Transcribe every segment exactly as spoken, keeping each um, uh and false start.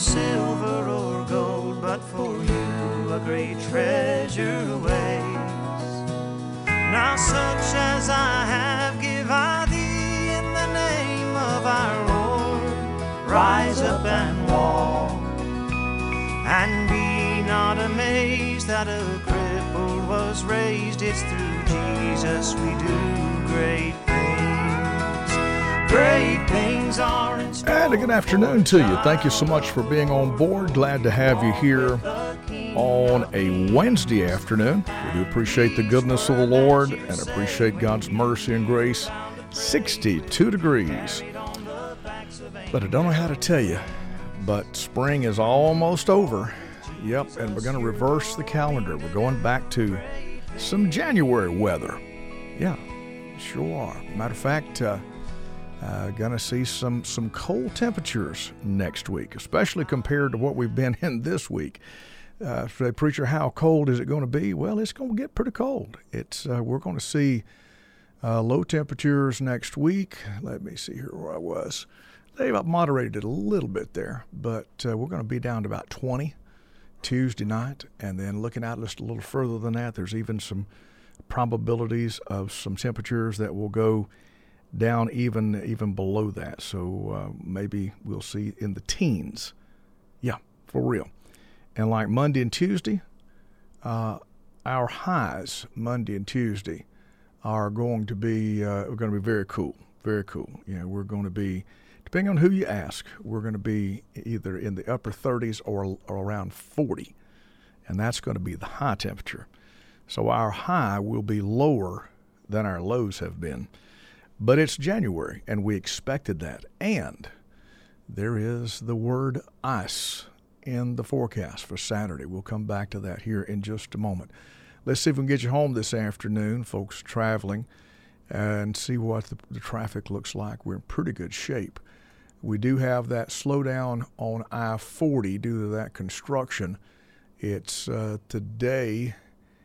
silver or gold, but for you a great treasure awaits. Now such as I have give I thee in the name of our Lord. Rise up and walk, and be not amazed that a cripple was raised. It's through Jesus we do great things. Great things are in store. And a good afternoon to you. Thank you so much for being on board. Glad to have you here on a Wednesday afternoon. We do appreciate the goodness of the Lord and appreciate God's mercy and grace. sixty-two degrees. But I don't know how to tell you, but spring is almost over. Yep, and we're going to reverse the calendar. We're going back to some January weather. Yeah, sure are. Matter of fact, uh, uh, going to see some, some cold temperatures next week, especially compared to what we've been in this week. Uh, say, preacher, how cold is it going to be? Well, it's going to get pretty cold. It's uh, we're going to see uh, low temperatures next week. Let me see here where I was. They've moderated it a little bit there, but uh, we're going to be down to about twenty Tuesday night. And then looking out just a little further than that, there's even some probabilities of some temperatures that will go down even even below that. So uh, maybe we'll see in the teens. Yeah, for real. And like Monday and Tuesday, uh, our highs Monday and Tuesday are going to be uh, we're going to be very cool, very cool. You know, we're going to be, depending on who you ask, we're going to be either in the upper thirties or, or around forty, and that's going to be the high temperature. So our high will be lower than our lows have been, but it's January, and we expected that. And there is the word ice in the forecast for Saturday. We'll come back to that here in just a moment. Let's see if we can get you home this afternoon, folks traveling, and see what the, the traffic looks like. We're in pretty good shape. We do have that slowdown on I forty due to that construction. It's uh, today,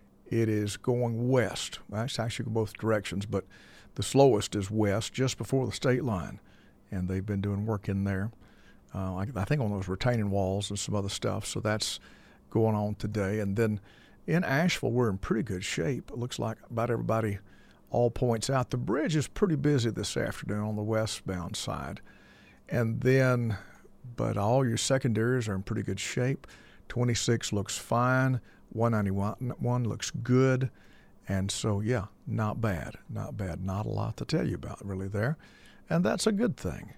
it is going west. Well, it's actually going both directions, but the slowest is west, just before the state line, and they've been doing work in there. Uh, I, I think on those retaining walls and some other stuff. So that's going on today. And then in Asheville, we're in pretty good shape. It looks like about everybody all points out. The bridge is pretty busy this afternoon on the westbound side. And then, but all your secondaries are in pretty good shape. twenty-six looks fine. one ninety-one looks good. And so, yeah, not bad. Not bad. Not a lot to tell you about really there. And that's a good thing.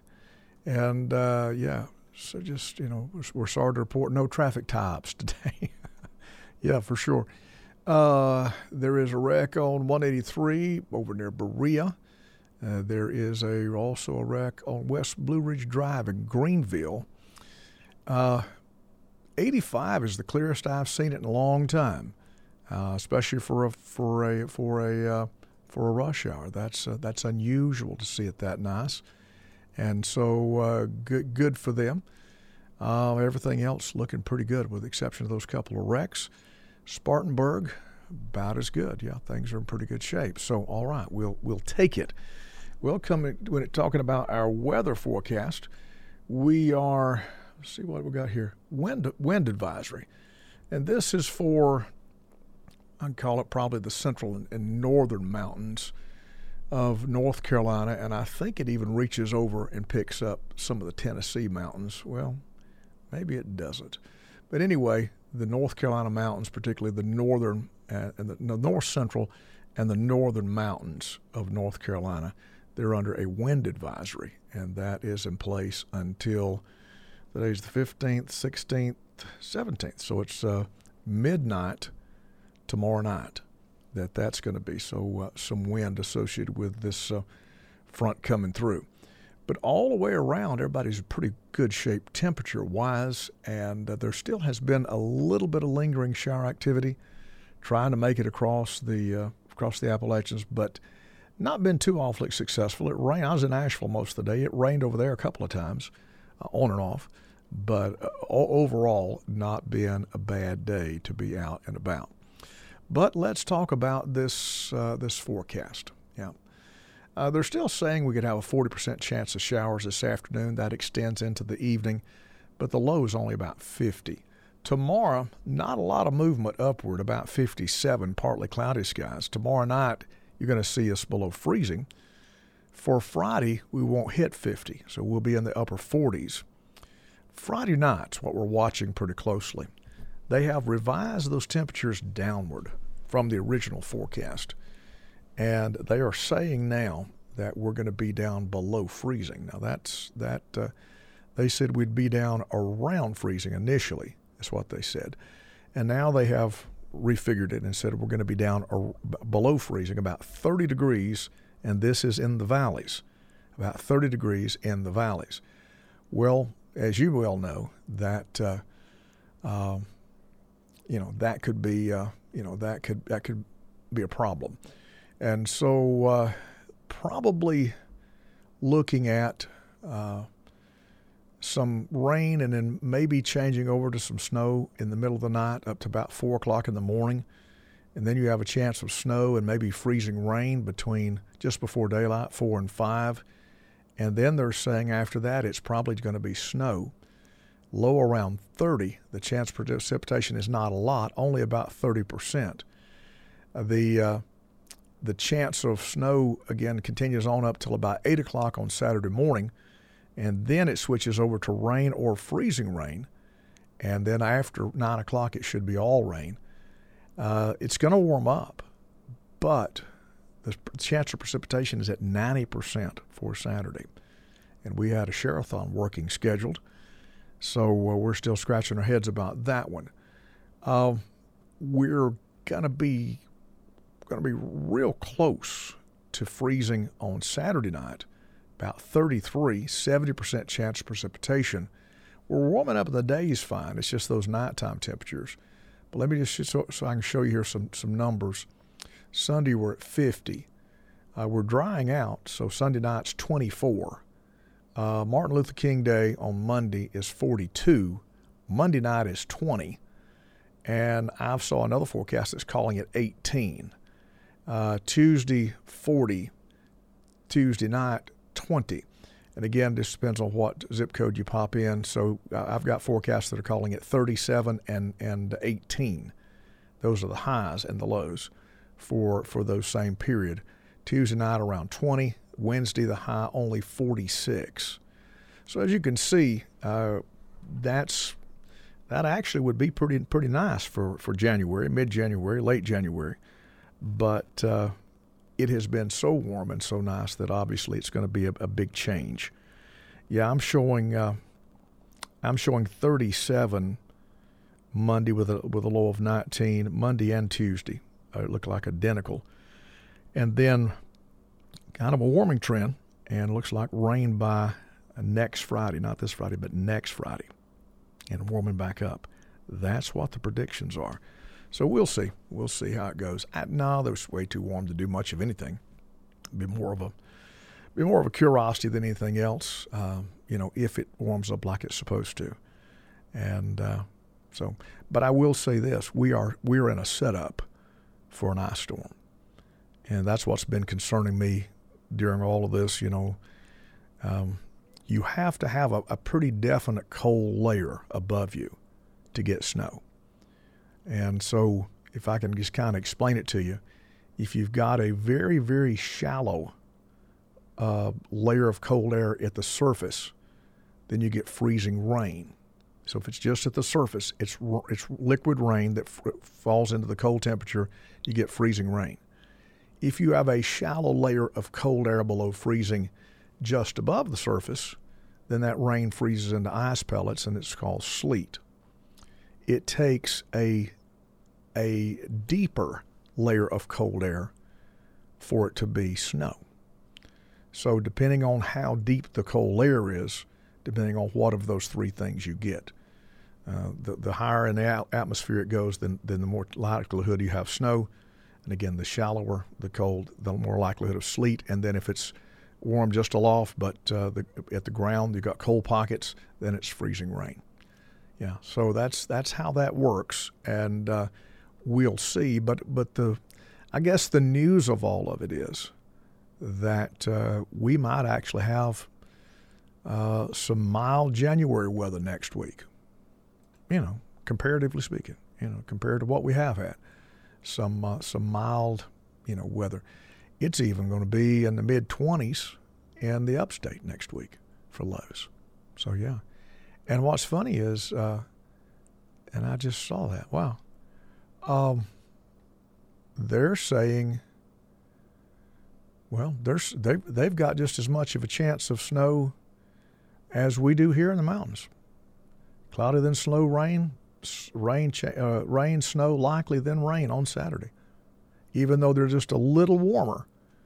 And, uh, yeah, so just, you know, we're, we're sorry to report no traffic tie-ups today. Yeah, for sure. Uh, there is a wreck on one eighty-three over near Berea. Uh, there is a also a wreck on West Blue Ridge Drive in Greenville. Uh, eighty-five is the clearest I've seen it in a long time, uh, especially for a for a for a uh, for a rush hour. That's uh, that's unusual to see it that nice. And so uh, good good for them. Uh, everything else looking pretty good with the exception of those couple of wrecks. Spartanburg, about as good. Yeah, things are in pretty good shape. So, all right, we'll we'll take it. Well, coming when it talking about our weather forecast, we are, let's see what we got here, wind, wind advisory. And this is for, I'd call it probably the central and, and northern mountains of North Carolina, and I think it even reaches over and picks up some of the Tennessee mountains. Well, maybe it doesn't. But anyway, the North Carolina mountains, particularly the northern uh, and the, the north central and the northern mountains of North Carolina, they're under a wind advisory, and that is in place until today's the fifteenth, sixteenth, seventeenth. So it's uh, midnight tomorrow night that that's going to be. So uh, some wind associated with this uh, front coming through. But all the way around, everybody's in pretty good shape temperature-wise, and uh, there still has been a little bit of lingering shower activity trying to make it across the uh, across the Appalachians, but not been too awfully successful. It rained. I was in Asheville most of the day. It rained over there a couple of times, uh, on and off, but uh, overall not been a bad day to be out and about. But let's talk about this uh, this forecast. Yeah. Uh, they're still saying we could have a forty percent chance of showers this afternoon. That extends into the evening. but the low is only about fifty. Tomorrow, not a lot of movement upward, about fifty-seven, partly cloudy skies. Tomorrow night, you're going to see us below freezing. For Friday, we won't hit fifty, so we'll be in the upper forties. Friday night's what we're watching pretty closely. They have revised those temperatures downward from the original forecast, and they are saying now that we're going to be down below freezing. Now, that's that uh, they said we'd be down around freezing initially. That's what they said. And now they have refigured it and said we're going to be down or below freezing, about thirty degrees, and this is in the valleys, about thirty degrees in the valleys. Well, as you well know, that uh, uh, you know that could be uh, you know that could that could be a problem, and so uh, probably looking at uh, some rain and then maybe changing over to some snow in the middle of the night up to about four o'clock in the morning. And then you have a chance of snow and maybe freezing rain between just before daylight, four and five. And then they're saying after that it's probably going to be snow. Low around thirty. The chance for precipitation is not a lot, only about thirty percent. The uh, the chance of snow, again, continues on up till about eight o'clock on Saturday morning. And then it switches over to rain or freezing rain. And then after nine o'clock, it should be all rain. Uh, it's going to warm up, but the chance of precipitation is at ninety percent for Saturday. And we had a share-a-thon working scheduled, so uh, we're still scratching our heads about that one. Uh, we're going to be going to be real close to freezing on Saturday night. About thirty-three, seventy percent chance of precipitation. We're warming up in the days fine. It's just those nighttime temperatures. But let me just, so, so I can show you here some, some numbers. Sunday we're at fifty. Uh, we're drying out, so Sunday night's twenty-four. Uh, Martin Luther King Day on Monday is forty-two. Monday night is twenty. And I saw another forecast that's calling it eighteen. Uh, Tuesday, forty. Tuesday night, twenty. And again, this depends on what zip code you pop in. So uh, I've got forecasts that are calling it thirty-seven and, and eighteen. Those are the highs and the lows for, for those same period. Tuesday night around twenty. Wednesday, the high only forty-six. So as you can see, uh, that's that actually would be pretty pretty nice for, for January, mid-January, late January. But uh, it has been so warm and so nice that obviously it's going to be a, a big change. Yeah, I'm showing uh, I'm showing thirty-seven Monday with a with a low of nineteen. Monday and Tuesday uh, look like identical, and then kind of a warming trend, and looks like rain by next Friday, not this Friday, but next Friday, and warming back up. That's what the predictions are. So we'll see. We'll see how it goes. I, no, it was way too warm to do much of anything. Be more of a be more of a curiosity than anything else. Um, you know, if it warms up like it's supposed to, and uh, so. But I will say this: we are we are in a setup for an ice storm, and that's what's been concerning me during all of this. You know, um, you have to have a, a pretty definite cold layer above you to get snow. And so if I can just kind of explain it to you, if you've got a very, very shallow uh, layer of cold air at the surface, then you get freezing rain. So if it's just at the surface, it's it's liquid rain that f- falls into the cold temperature, you get freezing rain. If you have a shallow layer of cold air below freezing just above the surface, then that rain freezes into ice pellets, and it's called sleet. It takes a a deeper layer of cold air for it to be snow. So depending on how deep the cold layer is, depending on what of those three things you get, uh, the, the higher in the atmosphere it goes, then, then the more likelihood you have snow. And again, the shallower the cold, the more likelihood of sleet. And then if it's warm just aloft, but uh, the, at the ground you've got cold pockets, then it's freezing rain. Yeah, so that's that's how that works, and uh, we'll see. But but the, I guess the news of all of it is that uh, we might actually have uh, some mild January weather next week. You know, comparatively speaking, you know, compared to what we have had, some uh, some mild, you know, weather. It's even going to be in the mid twenties in the upstate next week for lows. So yeah, and what's funny is, uh, and I just saw that. Wow, um, they're saying, well, there's they they've got just as much of a chance of snow as we do here in the mountains. Cloudy then slow rain, rain, uh, rain, snow likely then rain on Saturday. Even though they're just a little warmer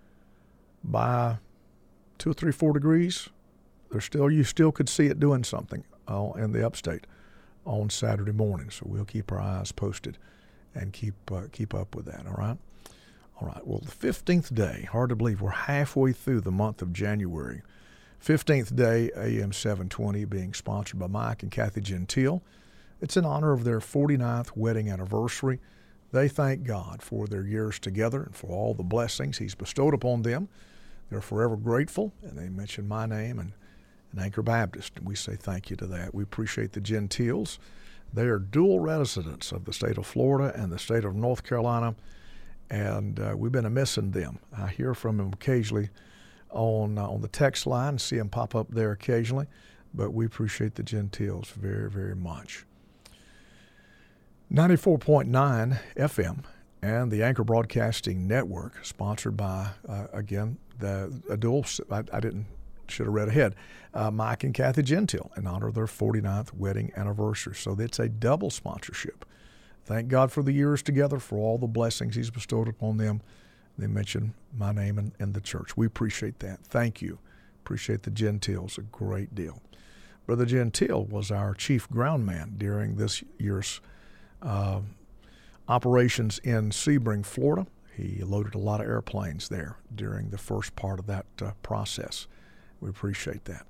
by two or three, four degrees, they're still you still could see it doing something uh, in the upstate on Saturday morning. So we'll keep our eyes posted and keep uh, keep up with that. All right, all right. Well, the fifteenth day, hard to believe we're halfway through the month of January. fifteenth day, A M seven twenty, being sponsored by Mike and Kathy Gentile. It's in honor of their forty-ninth wedding anniversary. They thank God for their years together and for all the blessings He's bestowed upon them. They're forever grateful, and they mention my name and, and Anchor Baptist, and we say thank you to that. We appreciate the Gentiles. They are dual residents of the state of Florida and the state of North Carolina, and uh, we've been missing them. I hear from them occasionally on uh, on the text line, see them pop up there occasionally, but we appreciate the Gentiles very, very much. ninety-four point nine F M and the Anchor Broadcasting Network, sponsored by, uh, again, the a dual, I, I didn't, should have read ahead, uh, Mike and Kathy Gentile, in honor of their forty-ninth wedding anniversary. So it's a double sponsorship. Thank God for the years together, for all the blessings He's bestowed upon them. They mention my name and, and the church. We appreciate that. Thank you. Appreciate the Gentiles a great deal. Brother Gentile was our chief groundman during this year's uh, operations in Sebring, Florida. He loaded a lot of airplanes there during the first part of that uh, process. We appreciate that.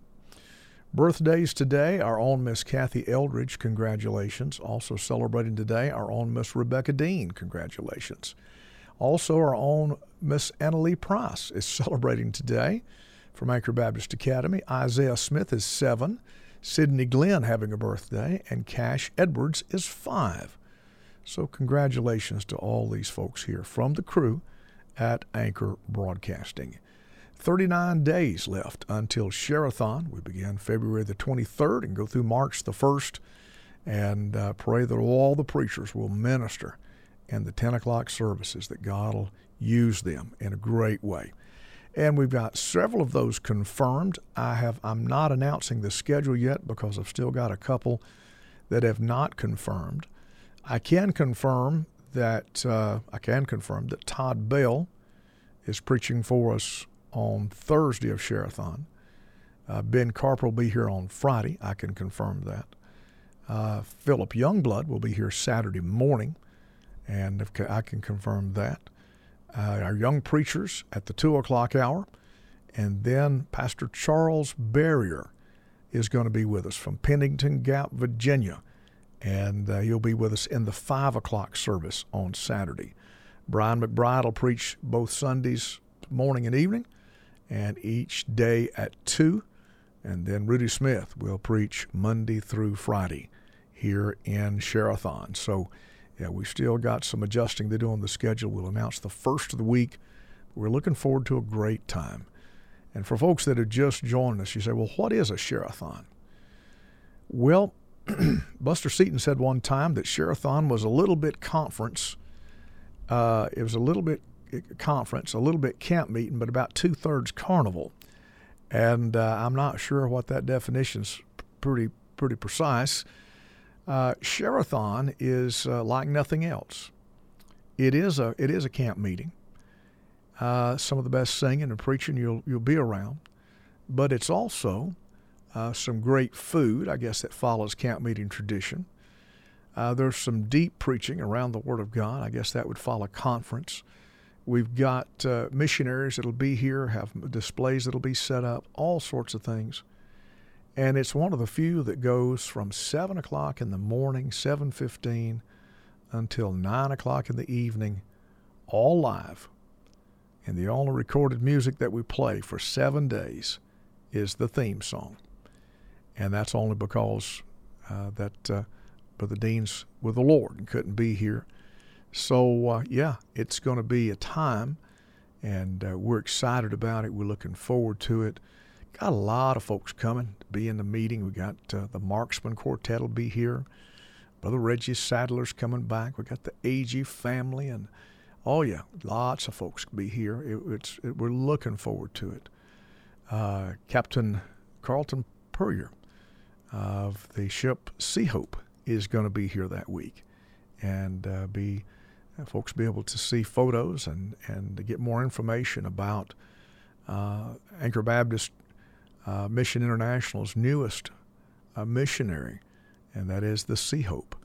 Birthdays today, our own Miss Kathy Eldridge, congratulations. Also celebrating today, our own Miss Rebecca Dean, congratulations. Also, our own Miss Annalie Price is celebrating today from Anchor Baptist Academy. Isaiah Smith is seven. Sydney Glenn having a birthday. And Cash Edwards is five. So congratulations to all these folks here from the crew at Anchor Broadcasting. thirty-nine days left until Share-a-thon. We begin February the twenty-third and go through March the first. And uh, pray that all the preachers will minister in the ten o'clock services, that God will use them in a great way. And we've got several of those confirmed. I have, I'm not announcing the schedule yet because I've still got a couple that have not confirmed. I can confirm that uh, I can confirm that Todd Bell is preaching for us on Thursday of Share-a-thon. Uh, Ben Carper will be here on Friday. I can confirm that. Uh, Philip Youngblood will be here Saturday morning, and if I can confirm that. Uh, our young preachers at the two o'clock hour, and then Pastor Charles Barrier is going to be with us from Pennington Gap, Virginia, and uh, he'll be with us in the five o'clock service on Saturday. Brian McBride will preach both Sundays, morning and evening, and each day at two, and then Rudy Smith will preach Monday through Friday here in Share-a-thon. So, yeah, we still got some adjusting to do on the schedule. We'll announce the first of the week. We're looking forward to a great time. And for folks that have just joined us, you say, well, what is a Share-a-thon? Well, Buster Seaton said one time that Share-a-thon was a little bit conference. Uh, it was a little bit conference, a little bit camp meeting, but about two-thirds carnival. And uh, I'm not sure what that definition's pretty pretty precise. Uh, Share-a-thon is uh, like nothing else. It is a it is a camp meeting. Uh, some of the best singing and preaching you'll you'll be around, but it's also uh, some great food. I guess that follows camp meeting tradition. Uh, there's some deep preaching around the Word of God. I guess that would follow conference. We've got uh, missionaries that'll be here, have displays that'll be set up, all sorts of things. And it's one of the few that goes from seven o'clock in the morning, seven fifteen, until nine o'clock in the evening, all live. And the only recorded music that we play for seven days is the theme song. and that's only because uh, that uh, Brother Dean's with the Lord and couldn't be here. So, uh, yeah, it's going to be a time, and uh, we're excited about it. We're looking forward to it. Got a lot of folks coming to be in the meeting. We got uh, the Marksman Quartet will be here. Brother Reggie Sadler's coming back. We got the A G family, and oh yeah, lots of folks will be here. It, it's it, we're looking forward to it. Uh, Captain Carlton Puryear of the ship Sea Hope is going to be here that week, and uh, be uh, folks be able to see photos and and to get more information about uh, Anchor Baptist Uh, Mission International's newest uh, missionary, and that is the Sea Hope,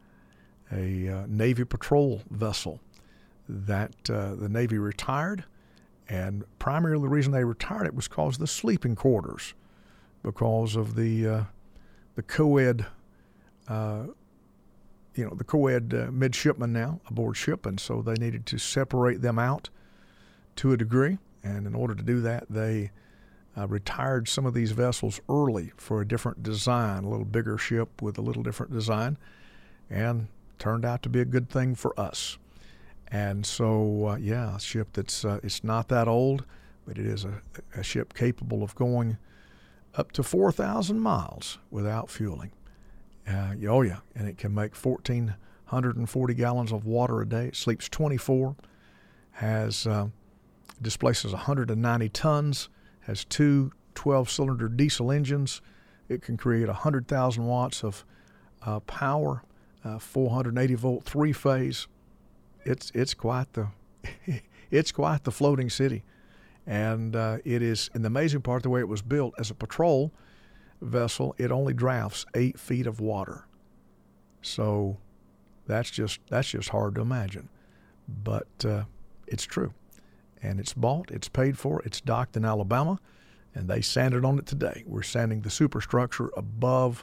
a uh, Navy patrol vessel that uh, the Navy retired, and primarily the reason they retired it was because of the sleeping quarters, because of the uh, the co-ed, uh, you know, the co-ed uh, midshipmen now aboard ship, and so they needed to separate them out to a degree, and in order to do that, they Uh, retired some of these vessels early for a different design, a little bigger ship with a little different design, and turned out to be a good thing for us. And so, uh, yeah, a ship that's uh, it's not that old, but it is a, a ship capable of going up to four thousand miles without fueling. Uh, oh, yeah, and it can make one thousand four hundred forty gallons of water a day. It sleeps twenty-four, has uh, displaces one hundred ninety tons, has two twelve-cylinder diesel engines. It can create one hundred thousand watts of uh, power, uh, four hundred eighty volt three-phase. It's it's quite the it's quite the floating city, and uh, it is. And the amazing part, the way it was built as a patrol vessel, it only drafts eight feet of water. So that's just that's just hard to imagine, but uh, it's true. And it's bought, it's paid for, it's docked in Alabama, and they sanded on it today. We're sanding the superstructure above,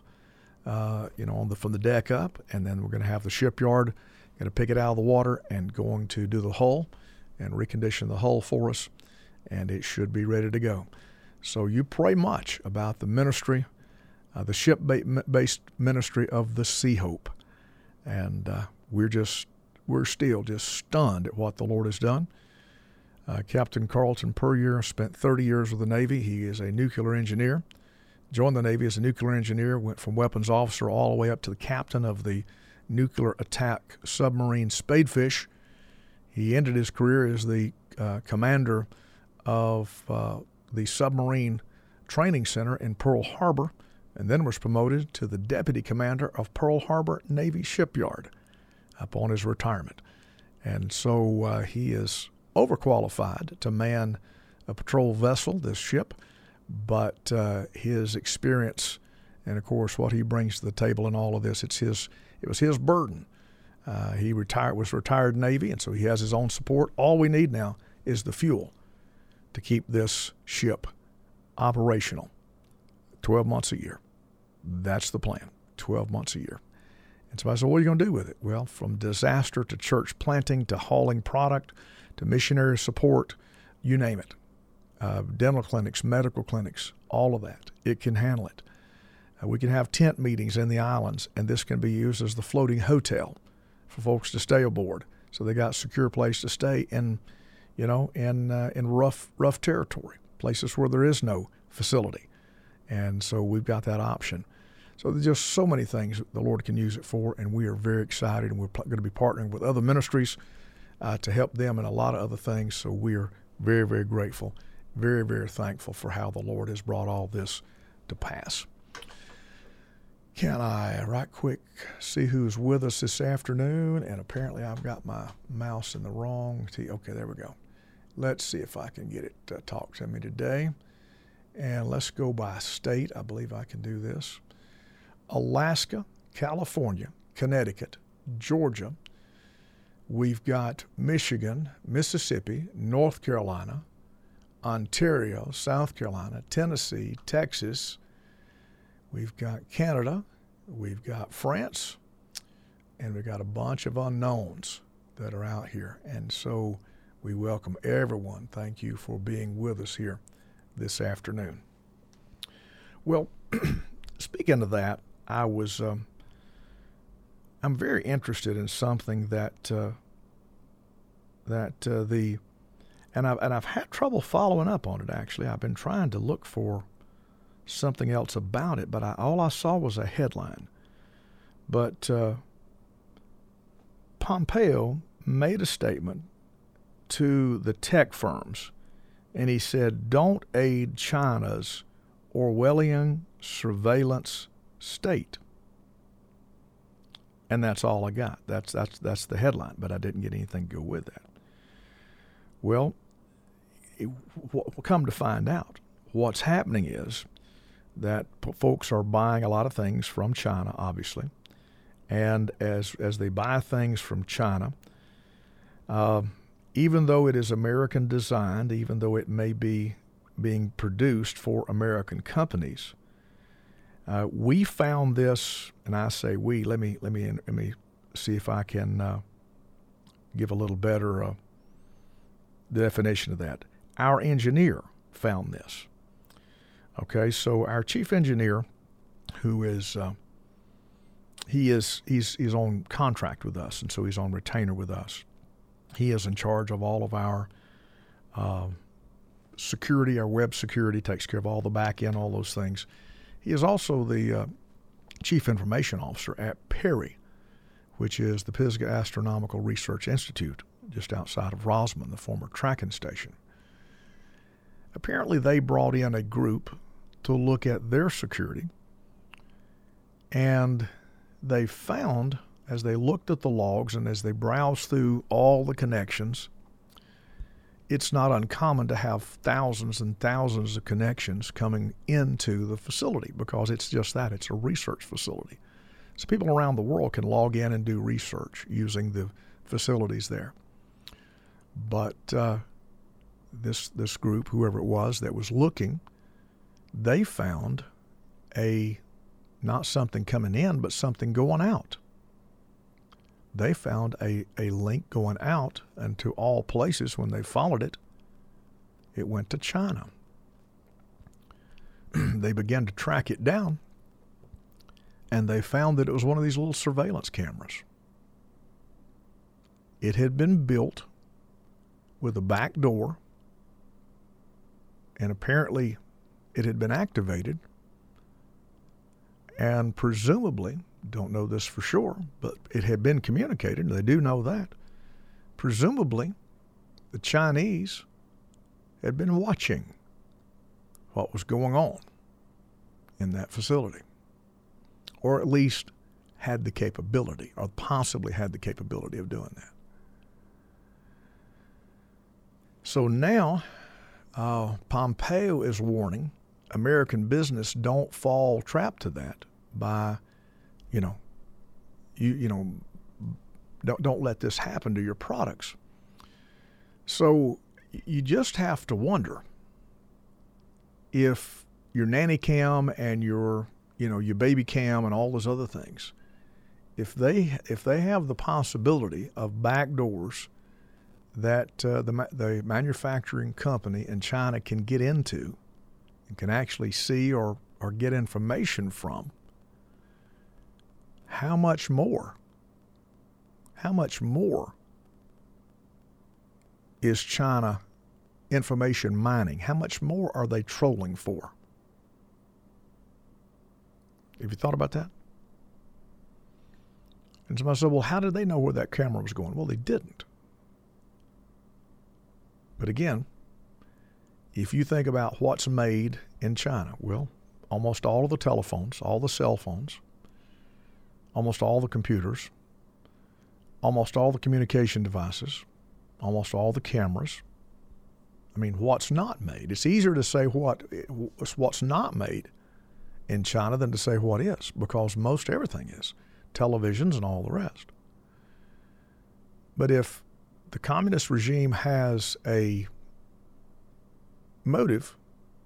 uh, you know, on the from the deck up, and then we're going to have the shipyard going to pick it out of the water and going to do the hull and recondition the hull for us, and it should be ready to go. So you pray much about the ministry, uh, the ship-based ministry of the Sea Hope, and uh, we're just we're still just stunned at what the Lord has done. Uh, Captain Carlton Puryear spent thirty years with the Navy. He is a nuclear engineer. Joined the Navy as a nuclear engineer, went from weapons officer all the way up to the captain of the nuclear attack submarine Spadefish. He ended his career as the uh, commander of uh, the submarine training center in Pearl Harbor, and then was promoted to the deputy commander of Pearl Harbor Navy Shipyard upon his retirement. And so uh, he is overqualified to man a patrol vessel, this ship, but uh, his experience and, of course, what he brings to the table in all of this, it's his. It was his burden. Uh, he retired, was retired Navy, and so he has his own support. All we need now is the fuel to keep this ship operational twelve months a year. That's the plan, twelve months a year. And so I said, what are you going to do with it? Well, from disaster to church planting to hauling product to missionary support, you name it. Uh, dental clinics, medical clinics, all of that. It can handle it. Uh, we can have tent meetings in the islands, and this can be used as the floating hotel for folks to stay aboard. So they got a secure place to stay in, you know, in uh, in rough rough territory, places where there is no facility. And so we've got that option. So there's just so many things the Lord can use it for, and we are very excited, and we're pl- going to be partnering with other ministries uh, to help them and a lot of other things. So we are very, very grateful, very, very thankful for how the Lord has brought all this to pass. Can I, right quick, see who's with us this afternoon? And apparently I've got my mouse in the wrong T. Okay, there we go. Let's see if I can get it to talk to me today. And let's go by state. I believe I can do this. Alaska, California, Connecticut, Georgia. We've got Michigan, Mississippi, North Carolina, Ontario, South Carolina, Tennessee, Texas. We've got Canada, we've got France, and we've got a bunch of unknowns that are out here. And so we welcome everyone. Thank you for being with us here this afternoon. Well, speaking of that, I was um, I'm very interested in something that uh, that uh, the and I've and I've had trouble following up on it. Actually, I've been trying to look for something else about it, but I, all I saw was a headline. But uh, Pompeo made a statement to the tech firms, and he said, "Don't aid China's Orwellian surveillance state." And that's all I got. That's that's that's the headline, but I didn't get anything to go with that. Well, it, w- come to find out, what's happening is that p- folks are buying a lot of things from China, obviously, and as as they buy things from China, uh, even though it is American designed, even though it may be being produced for American companies, uh, we found this, and I say we. Let me let me let me see if I can uh, give a little better uh, definition of that. Our engineer found this. Okay, so our chief engineer, who is uh, he is he's he's on contract with us, and so he's on retainer with us. He is in charge of all of our uh, security, our web security, takes care of all the back end, all those things. He is also the uh, chief information officer at Perry, which is the Pisgah Astronomical Research Institute, just outside of Rosman, the former tracking station. Apparently, they brought in a group to look at their security, and they found, as they looked at the logs and as they browsed through all the connections, it's not uncommon to have thousands and thousands of connections coming into the facility, because it's just that. It's a research facility. So people around the world can log in and do research using the facilities there. But uh, this this group, whoever it was that was looking, they found a not something coming in, but something going out. They found a, a link going out, and to all places, when they followed it, it went to China. They began to track it down, and they found that it was one of these little surveillance cameras. It had been built with a back door, and apparently it had been activated, and presumably, don't know this for sure, but it had been communicated, and they do know that. Presumably, the Chinese had been watching what was going on in that facility, or at least had the capability, or possibly had the capability of doing that. So now, uh, Pompeo is warning American business, don't fall trap to that by, you know, you you know, don't don't let this happen to your products. So you just have to wonder if your nanny cam and your you know your baby cam and all those other things, if they if they have the possibility of back doors that uh, the the manufacturing company in China can get into and can actually see or or get information from, how much more, how much more is China information mining? How much more are they trolling for? Have you thought about that? And somebody said, well, how did they know where that camera was going? Well, they didn't. But again, if you think about what's made in China, well, almost all of the telephones, all the cell phones, almost all the computers, almost all the communication devices, almost all the cameras. I mean, what's not made? It's easier to say what what's not made in China than to say what is, because most everything is, televisions and all the rest. But if the communist regime has a motive,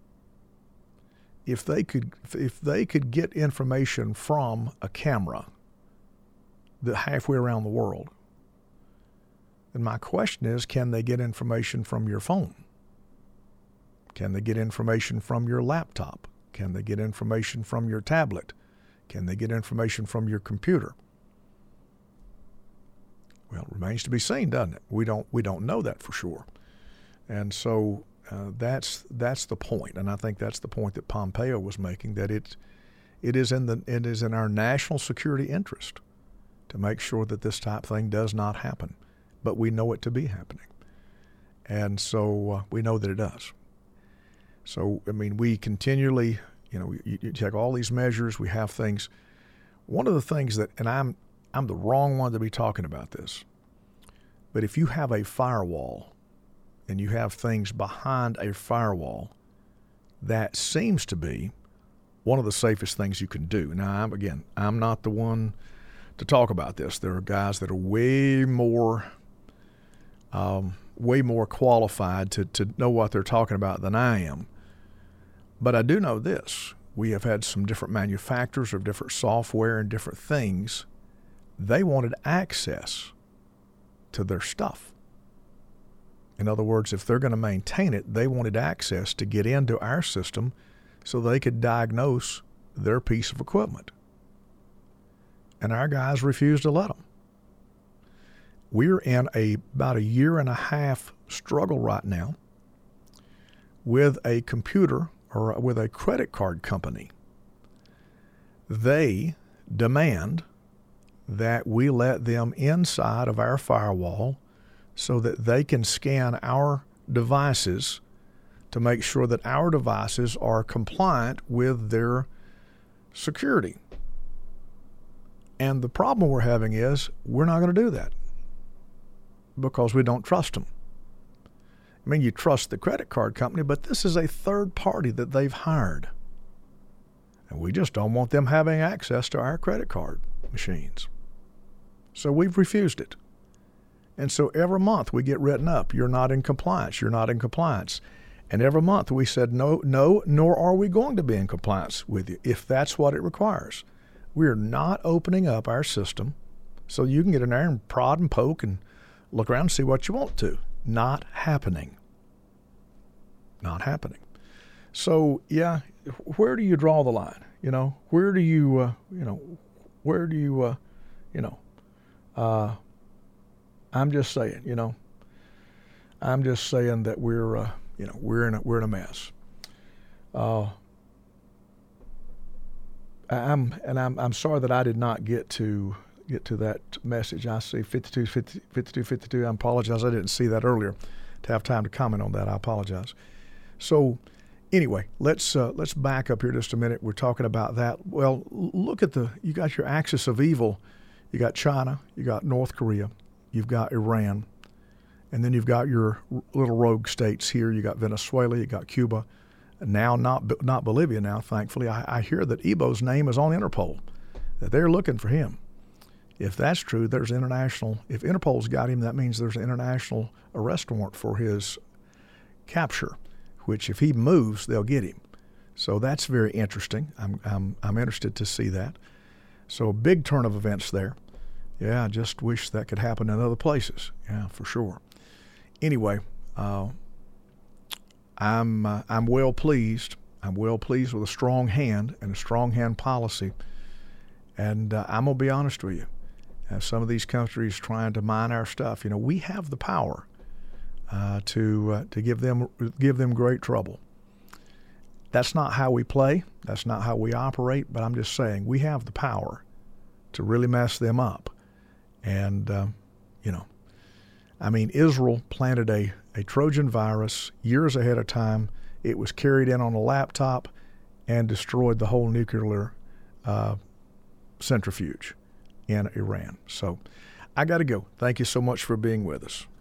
if they could if they could get information from a camera that halfway around the world, then my question is, can they get information from your phone? Can they get information from your laptop? Can they get information from your tablet? Can they get information from your computer? Well, it remains to be seen, doesn't it? We don't we don't know that for sure. And so uh, that's that's the point, and I think that's the point that Pompeo was making, that it it is in the it is in our national security interest to make sure that this type of thing does not happen, but we know it to be happening, and so uh, we know that it does. So I mean, we continually, you know, you, you take all these measures. We have things. One of the things that, and I'm I'm the wrong one to be talking about this, but if you have a firewall and you have things behind a firewall, that seems to be one of the safest things you can do. Now, I'm, again, I'm not the one to talk about this. There are guys that are way more, um, way more qualified to, to know what they're talking about than I am. But I do know this. We have had some different manufacturers of different software and different things. They wanted access to their stuff. In other words, if they're going to maintain it, they wanted access to get into our system so they could diagnose their piece of equipment. And our guys refused to let them. We're in a about a year and a half struggle right now with a computer or with a credit card company. They demand that we let them inside of our firewall so that they can scan our devices to make sure that our devices are compliant with their security. And the problem we're having is we're not going to do that because we don't trust them. I mean, you trust the credit card company, but this is a third party that they've hired. And we just don't want them having access to our credit card machines. So we've refused it. And so every month we get written up. You're not in compliance. You're not in compliance. And every month we said, no, no, nor are we going to be in compliance with you if that's what it requires. We're not opening up our system so you can get in there and prod and poke and look around and see what you want to. Not happening. Not happening. So, yeah, where do you draw the line? You know, where do you, uh, you know, where do you, uh, you know, uh, I'm just saying, you know, I'm just saying that we're, uh, you know, we're in a, we're in a mess. Uh, I'm, and I'm, I'm sorry that I did not get to get to that message. I see fifty-two, fifty, fifty-two, fifty-two. I apologize. I didn't see that earlier. To have time to comment on that, I apologize. So, anyway, let's uh, let's back up here just a minute. We're talking about that. Well, look at the. You got your axis of evil. You got China. You got North Korea. You've got Iran, and then you've got your little rogue states here. You got Venezuela. You got Cuba. Now, not not Bolivia. Now, thankfully, I, I hear that Ebo's name is on Interpol. That they're looking for him. If that's true, there's international. If Interpol's got him, that means there's an international arrest warrant for his capture. Which, if he moves, they'll get him. So that's very interesting. I'm I'm I'm interested to see that. So a big turn of events there. Yeah, I just wish that could happen in other places. Yeah, for sure. Anyway, uh, I'm uh, I'm well pleased. I'm well pleased with a strong hand and a strong hand policy. And uh, I'm gonna be honest with you. As some of these countries trying to mine our stuff, you know, we have the power uh, to uh, to give them give them great trouble. That's not how we play. That's not how we operate. But I'm just saying we have the power to really mess them up. And, um, you know, I mean, Israel planted a, a Trojan virus years ahead of time. It was carried in on a laptop and destroyed the whole nuclear uh, centrifuge in Iran. So I got to go. Thank you so much for being with us.